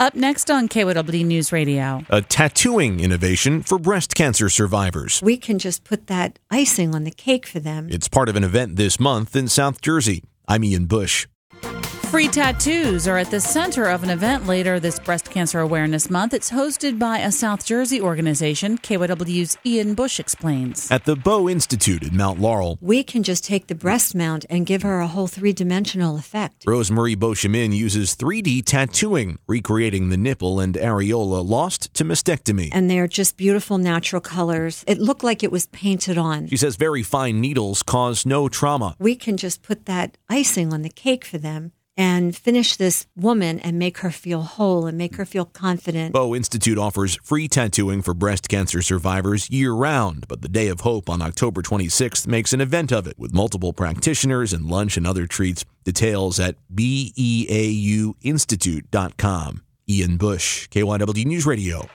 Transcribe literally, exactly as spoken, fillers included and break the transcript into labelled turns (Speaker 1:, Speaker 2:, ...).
Speaker 1: Up next on K Y W News Radio.
Speaker 2: A tattooing innovation for breast cancer survivors.
Speaker 3: We can just put that icing on the cake for them.
Speaker 2: It's part of an event this month in South Jersey. I'm Ian Bush.
Speaker 1: Free tattoos are at the center of an event later this Breast Cancer Awareness Month. It's hosted by a South Jersey organization. K Y W's Ian Bush explains.
Speaker 2: At the Bow Institute in Mount Laurel,
Speaker 3: we can just take the breast mount and give her a whole three-dimensional effect.
Speaker 2: Rosemarie Beauchemin uses three D tattooing, recreating the nipple and areola lost to mastectomy.
Speaker 3: And they're just beautiful natural colors. It looked like it was painted on.
Speaker 2: She says very fine needles cause no trauma.
Speaker 3: We can just put that icing on the cake for them and finish this woman and make her feel whole and make her feel confident.
Speaker 2: Bow Institute offers free tattooing for breast cancer survivors year-round, but the Day of Hope on October twenty-sixth makes an event of it with multiple practitioners and lunch and other treats. Details at beau institute dot com. Ian Bush, K Y W News Radio.